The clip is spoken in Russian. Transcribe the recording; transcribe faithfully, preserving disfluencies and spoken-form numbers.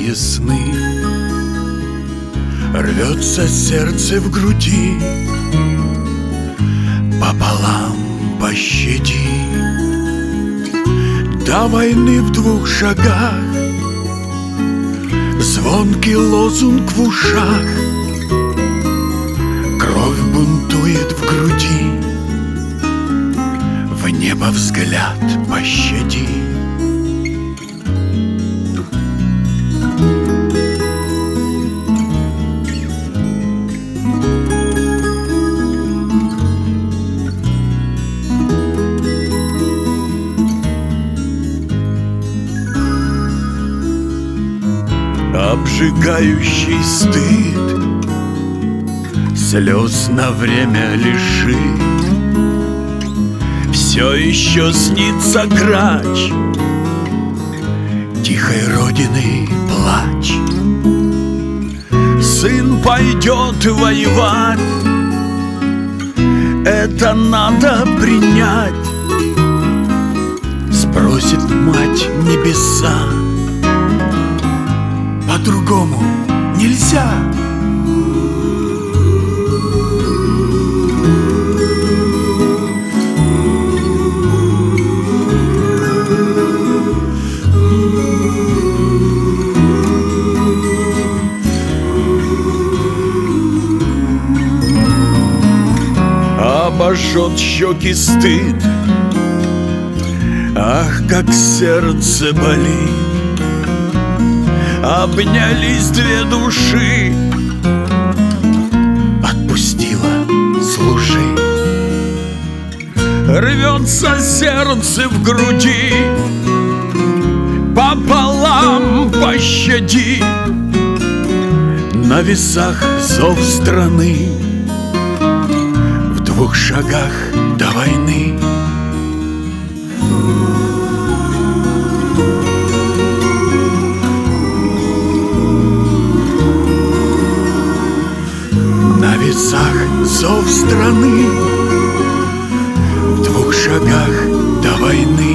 весны. Рвется сердце в груди, пополам пощади. До войны в двух шагах, звонкий лозунг в ушах, кровь бунтует в груди, в небо взгляд пощади. Обжигающий стыд слез на время лишит. Все еще снится грач тихой родины плач. Сын пойдет воевать, это надо принять. Спросит мать небеса, по-другому нельзя. Обожжет щеки стыд, ах, как сердце болит. Обнялись две души, отпустила, слушай. Рвется сердце в груди, пополам пощади. На весах зов страны, в двух шагах до войны. На весах зов страны, в двух шагах до войны.